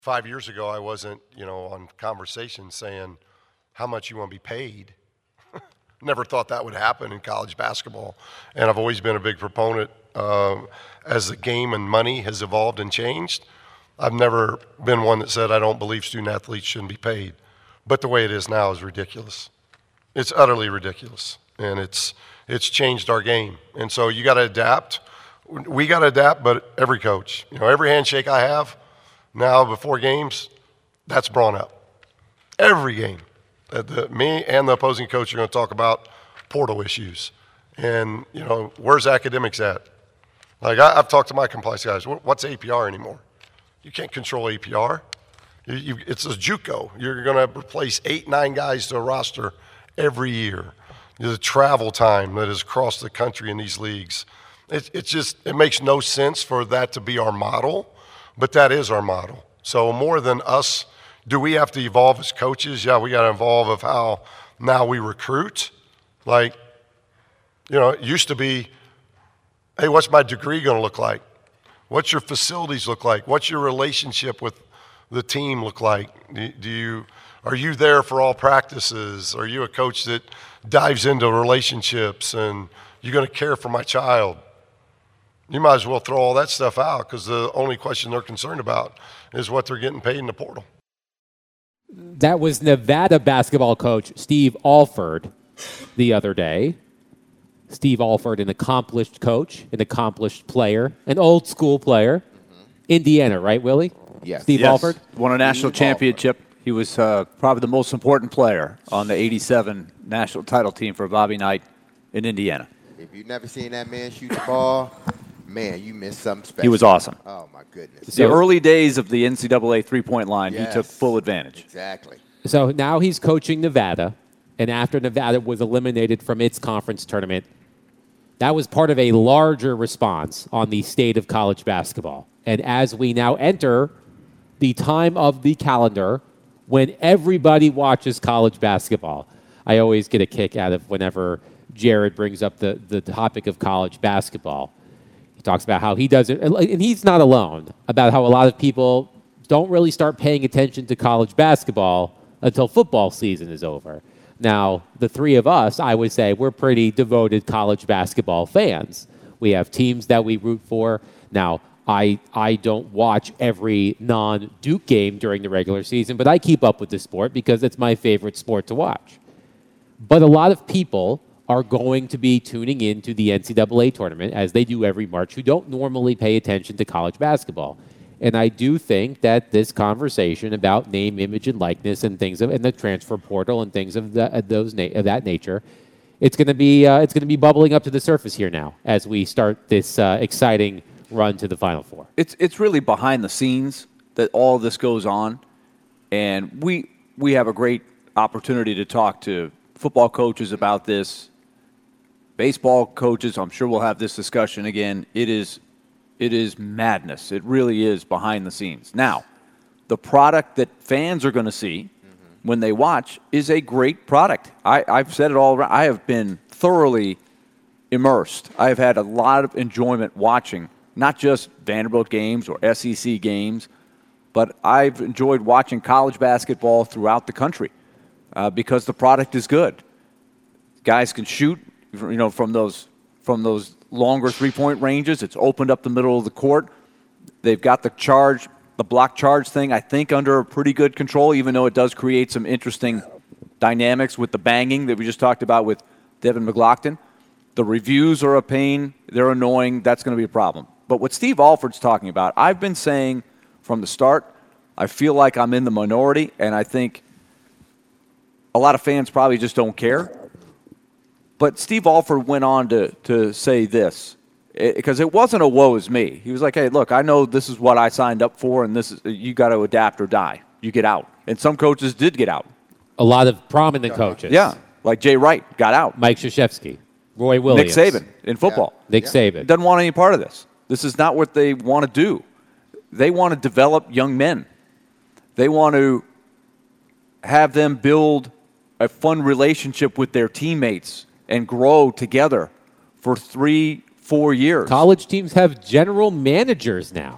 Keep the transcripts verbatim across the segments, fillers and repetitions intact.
Five years ago, I wasn't, you know, on conversation saying how much you want to be paid. Never thought that would happen in college basketball. And I've always been a big proponent uh, as the game and money has evolved and changed. I've never been one that said I don't believe student athletes shouldn't be paid. But the way it is now is ridiculous. It's utterly ridiculous. And it's it's changed our game. And so you got to adapt. We got to adapt, but every coach, you know, every handshake I have now before games, that's brought up. Every game. Uh, the, me and the opposing coach are going to talk about portal issues. And, you know, where's academics at? Like, I, I've talked to my compliance guys. What, what's A P R anymore? You can't control A P R. You, you, it's a JUCO. You're going to replace eight, nine guys to a roster every year. The travel time that is across the country in these leagues. It, it just, it makes no sense for that to be our model, but that is our model. So more than us, do we have to evolve as coaches? Yeah, we got to evolve of how now we recruit. Like, you know, it used to be, hey, what's my degree going to look like? What's your facilities look like? What's your relationship with the team look like? Do, do you, are you there for all practices? Are you a coach that dives into relationships and you're going to care for my child? You might as well throw all that stuff out because the only question they're concerned about is what they're getting paid in the portal. That was Nevada basketball coach Steve Alford the other day. Steve Alford, an accomplished coach, an accomplished player, an old school player. Mm-hmm. Indiana, right, Willie? Yes. Steve yes. Alford? Won a national Steve championship. Alford. He was uh, probably the most important player on the eighty-seven national title team for Bobby Knight in Indiana. If you've never seen that man shoot the ball, man, you missed something special. He was awesome. Oh, my goodness. The so, early days of the N C double A three-point line, yes, he took full advantage. Exactly. So now he's coaching Nevada, and after Nevada was eliminated from its conference tournament, that was part of a larger response on the state of college basketball. And as we now enter the time of the calendar when everybody watches college basketball, I always get a kick out of whenever Jared brings up the, the topic of college basketball. He talks about how he does it, and he's not alone, about how a lot of people don't really start paying attention to college basketball until football season is over. Now, the three of us, I would say, we're pretty devoted college basketball fans. We have teams that we root for. Now, I I don't watch every non-Duke game during the regular season, but I keep up with the sport because it's my favorite sport to watch. But a lot of people are going to be tuning into the N C double A tournament, as they do every March, who don't normally pay attention to college basketball. And I do think that this conversation about name, image, and likeness and things of, and the transfer portal and things of, the, of those na- of that nature, it's going to be uh, it's going to be bubbling up to the surface here now as we start this uh, exciting run to the Final Four. It's it's really behind the scenes that all this goes on, and we we have a great opportunity to talk to football coaches about this, baseball coaches. I'm sure we'll have this discussion again. It is. It is madness. It really is behind the scenes. Now, the product that fans are going to see mm-hmm. when they watch is a great product. I, I've said it all around. I have been thoroughly immersed. I have had a lot of enjoyment watching, not just Vanderbilt games or S E C games, but I've enjoyed watching college basketball throughout the country uh, because the product is good. Guys can shoot, you know, from those from those longer three-point ranges. It's opened up the middle of the court. They've got the charge, the block charge thing, I think, under pretty good control, even though it does create some interesting dynamics with the banging that we just talked about with Devin McLaughlin. The reviews are a pain. They're annoying. That's going to be a problem. But what Steve Alford's talking about, I've been saying from the start, I feel like I'm in the minority, and I think a lot of fans probably just don't care. But Steve Alford went on to, to say this, because it, it wasn't a woe is me. He was like, hey, look, I know this is what I signed up for, and this is you got to adapt or die. You get out. And some coaches did get out. A lot of prominent coaches. Yeah, like Jay Wright got out. Mike Krzyzewski, Roy Williams. Nick Saban in football. Yeah. Nick yeah. Saban. Doesn't want any part of this. This is not what they want to do. They want to develop young men. They want to have them build a fun relationship with their teammates and grow together for three, four years. College teams have general managers now.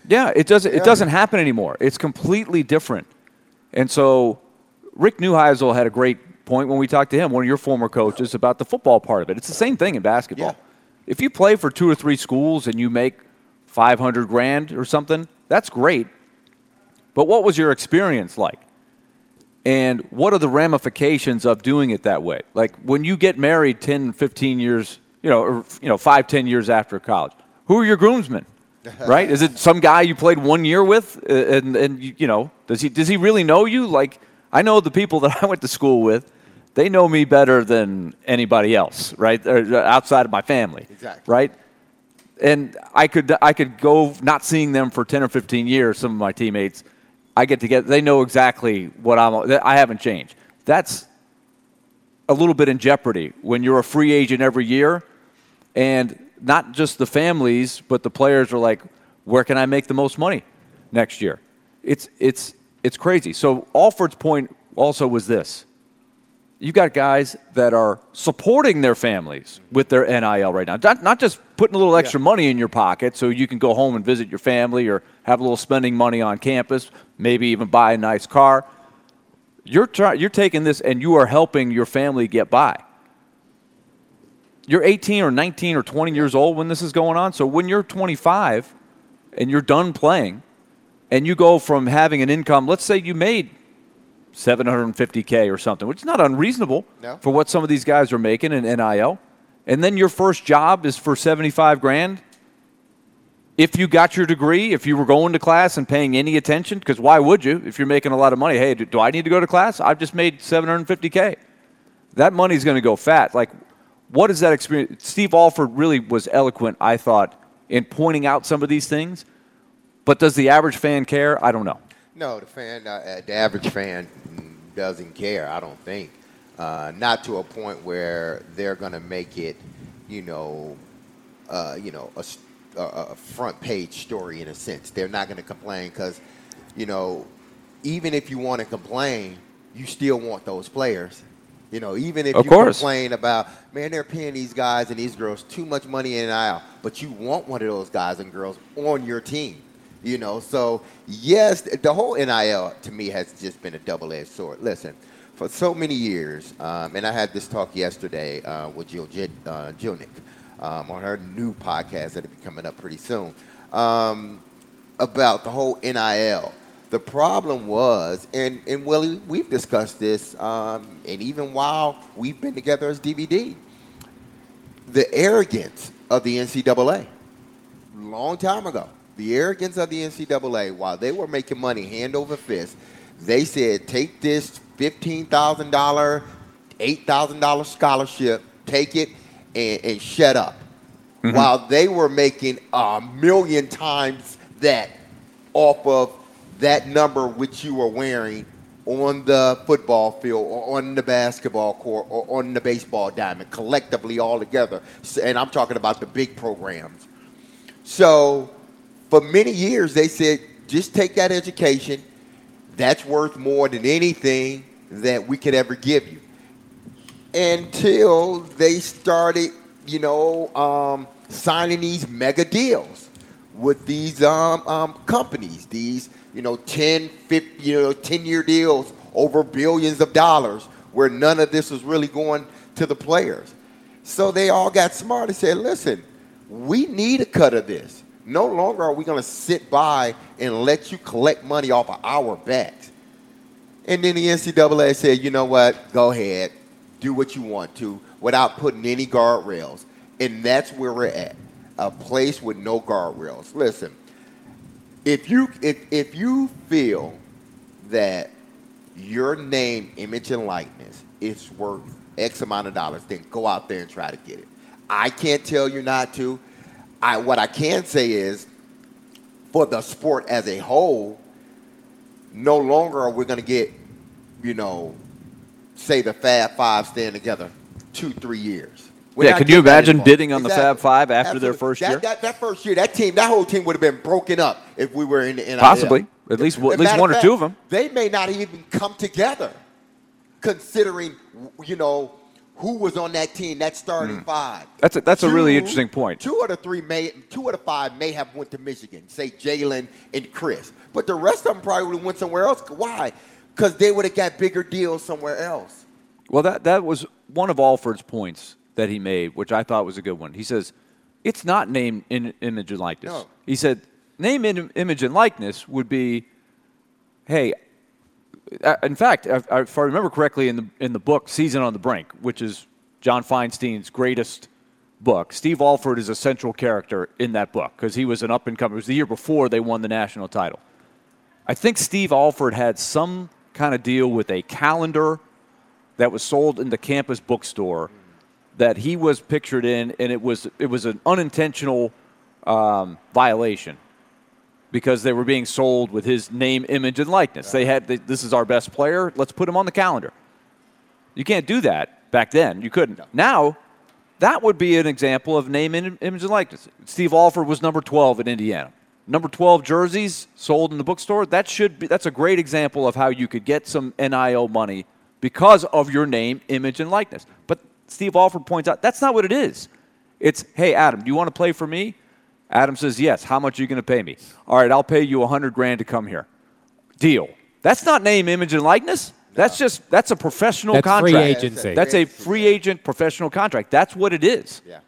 Yeah, it doesn't. Yeah. It doesn't happen anymore. It's completely different. And so, Rick Neuheisel had a great point when we talked to him, one of your former coaches, about the football part of it. It's the same thing in basketball. Yeah. If you play for two or three schools and you make five hundred grand or something, that's great. But what was your experience like? And what are the ramifications of doing it that way? Like when you get married ten, fifteen years, you know, or you know, five, ten years after college, who are your groomsmen? Right? Is it some guy you played one year with, uh, and and you know, does he does he really know you? Like I know the people that I went to school with, they know me better than anybody else, right? Or outside of my family, Exactly. right? And I could I could go not seeing them for ten or fifteen years. Some of my teammates, I get to get. They know exactly what I'm. I haven't changed. That's a little bit in jeopardy when you're a free agent every year, and not just the families, but the players are like, where can I make the most money next year? It's it's it's crazy. So Alford's point also was this. You've got guys that are supporting their families with their N I L right now. Not, not just putting a little extra Yeah. money in your pocket so you can go home and visit your family or have a little spending money on campus, maybe even buy a nice car. You're try, you're taking this and you are helping your family get by. You're eighteen or nineteen or twenty years old when this is going on. So when you're twenty-five and you're done playing and you go from having an income, let's say you made seven hundred fifty K or something, which is not unreasonable No. for what some of these guys are making in N I L. And then your first job is for seventy-five grand. If you got your degree, if you were going to class and paying any attention, because why would you if you're making a lot of money? Hey, do, do I need to go to class? I've just made seven hundred fifty K. That money's going to go fat. Like, what is that experience? Steve Alford really was eloquent, I thought, in pointing out some of these things. But does the average fan care? I don't know. No, the fan, uh, the average fan doesn't care, I don't think. Uh, not to a point where they're going to make it, you know, uh, you know, a, a, a front page story in a sense. They're not going to complain because, you know, even if you want to complain, you still want those players. You know, even if Of you course. complain about, man, they're paying these guys and these girls too much money in N I L, but you want one of those guys and girls on your team. You know, so yes, the whole N I L to me has just been a double-edged sword. Listen, for so many years, um, and I had this talk yesterday uh, with Jill J- uh, Jilnick um, on her new podcast that'll be coming up pretty soon um, about the whole N I L. The problem was, and, and Willie, we've discussed this, um, and even while we've been together as D V D, the arrogance of the N C double A, long time ago. The arrogance of the N C double A, while they were making money hand over fist, they said, take this fifteen thousand dollars, eight thousand dollars scholarship, take it, and, and shut up. Mm-hmm. While they were making a million times that off of that number which you were wearing on the football field or on the basketball court or on the baseball diamond, collectively all together. And I'm talking about the big programs. So for many years, they said, just take that education. That's worth more than anything that we could ever give you. Until they started, you know, um, signing these mega deals with these um, um, companies, these, you know, ten, fifty, you know, ten-year deals over billions of dollars where none of this was really going to the players. So they all got smart and said, listen, we need a cut of this. No longer are we going to sit by and let you collect money off of our backs. And then the N C double A said, you know what, go ahead, do what you want to without putting any guardrails. And that's where we're at, a place with no guardrails. Listen, if you, if, if you feel that your name, image, and likeness is worth X amount of dollars, then go out there and try to get it. I can't tell you not to. I, what I can say is, for the sport as a whole, no longer are we going to get, you know, say the Fab Five staying together two, three years. We're Yeah, not could you getting that imagine anymore. bidding on the Exactly. Fab Five after their Absolutely. first that, year? That, that first year, that team, that whole team would have been broken up if we were in the N I L. Possibly. At least, As at a least matter one or fact, two of them. They may not even come together, considering, you know, who was on that team, that starting five. That's a, that's a really Two- interesting point. Two of the three may, two of the five may have went to Michigan, say Jalen and Chris, but the rest of them probably would have went somewhere else. Why? Because they would have got bigger deals somewhere else. Well, that, that was one of Alford's points that he made, which I thought was a good one. He says, it's not name, in, image, and likeness. No. He said, name, in, image, and likeness would be, hey, uh, in fact, if, if I remember correctly, in the, in the book Season on the Brink, which is John Feinstein's greatest book, Steve Alford is a central character in that book because he was an up-and-comer. It was the year before they won the national title. I think Steve Alford had some kind of deal with a calendar that was sold in the campus bookstore that he was pictured in, and it was it was an unintentional um, violation because they were being sold with his name, image, and likeness. They had, they, this is our best player, let's put him on the calendar. You can't do that back then. You couldn't. No. Now, that would be an example of name, image, and likeness. Steve Alford was number twelve at Indiana. Number twelve jerseys sold in the bookstore, that should be, that's a great example of how you could get some N I L money because of your name, image, and likeness. But Steve Alford points out that's not what it is. It's, hey, Adam, do you want to play for me? Adam says, yes. How much are you going to pay me? All right, I'll pay you a hundred grand to come here. Deal. That's not name, image, and likeness. That's just, that's a professional That's free contract. agency. That's a free agent professional contract. That's what it is. Yeah.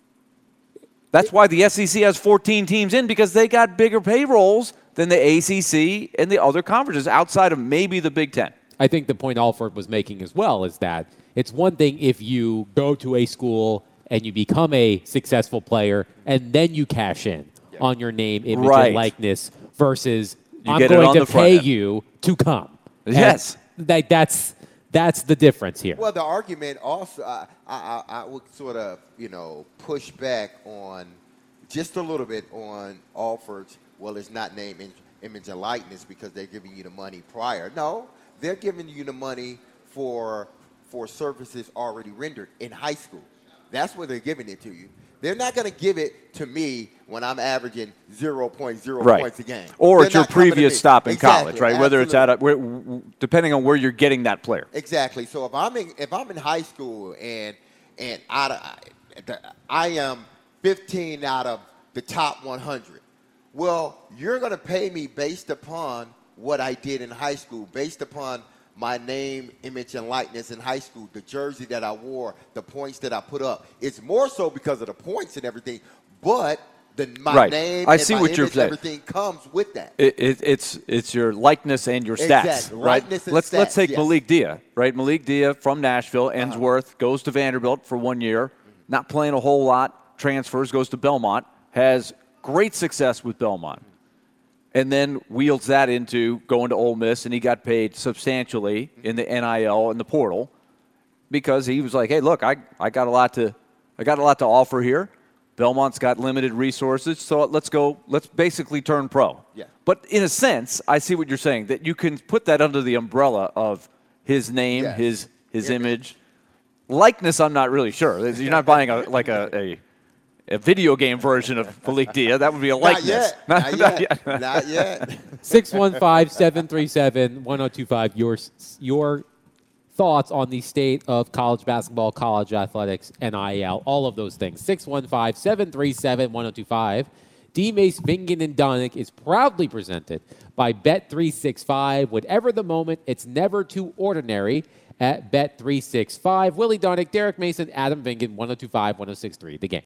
That's why the S E C has fourteen teams in, because they got bigger payrolls than the A C C and the other conferences outside of maybe the Big Ten. I think the point Alford was making as well is that it's one thing if you go to a school and you become a successful player and then you cash in on your name, image, Right. and likeness versus You I'm get it going on to the front pay end. you to come. And Yes. that, that's, that's the difference here. Well, the argument also, I, I, I I would sort of, you know, push back on just a little bit on Alford's, well, it's not name, im- image, and likeness because they're giving you the money prior. No, they're giving you the money for for services already rendered in high school. That's where they're giving it to you. They're not going to give it to me when I'm averaging zero point zero Right. points a game. Or They're at your not coming to previous me. stop in Exactly, college, right? Whether it's at absolutely. a, where, w- depending on where you're getting that player. Exactly. So if I'm in if I'm in high school and and out of, I am fifteen out of the top one hundred, well, you're going to pay me based upon what I did in high school, based upon my name, image, and likeness in high school, the jersey that I wore, the points that I put up. It's more so because of the points and everything, but the my Right. name I and see my what image, you're saying. everything comes with that. It, it, it's it's your likeness and your stats, Exactly. right? Likeness and let's let's stats, take yes. Uh-huh. Malik Dia, right? Malik Dia from Nashville, Ensworth, goes to Vanderbilt for one year, not playing a whole lot, transfers, goes to Belmont, has great success with Belmont, and then wheels that into going to Ole Miss, and he got paid substantially in the N I L and the portal because he was like, hey, look, I, I got a lot to I got a lot to offer here. Belmont's got limited resources, so let's go. Let's basically turn pro. Yeah. But in a sense, I see what you're saying, that you can put that under the umbrella of his name, Yes. his his Image. image. Likeness, I'm not really sure. You're not buying a like a, a, a video game version of Malik Dia. That would be a Not likeness. yet. Not, yet. Not yet. six one five, seven three seven, one oh two five. Your, your thoughts on the state of college basketball, college athletics, N I L, all of those things. six one five, seven three seven, one oh two five. D. Mace, Vingen, and Donick is proudly presented by Bet three sixty-five. Whatever the moment, it's never too ordinary at Bet three sixty-five. Willie Donick, Derek Mason, Adam Vingen, one oh two five, one oh six three. The Game.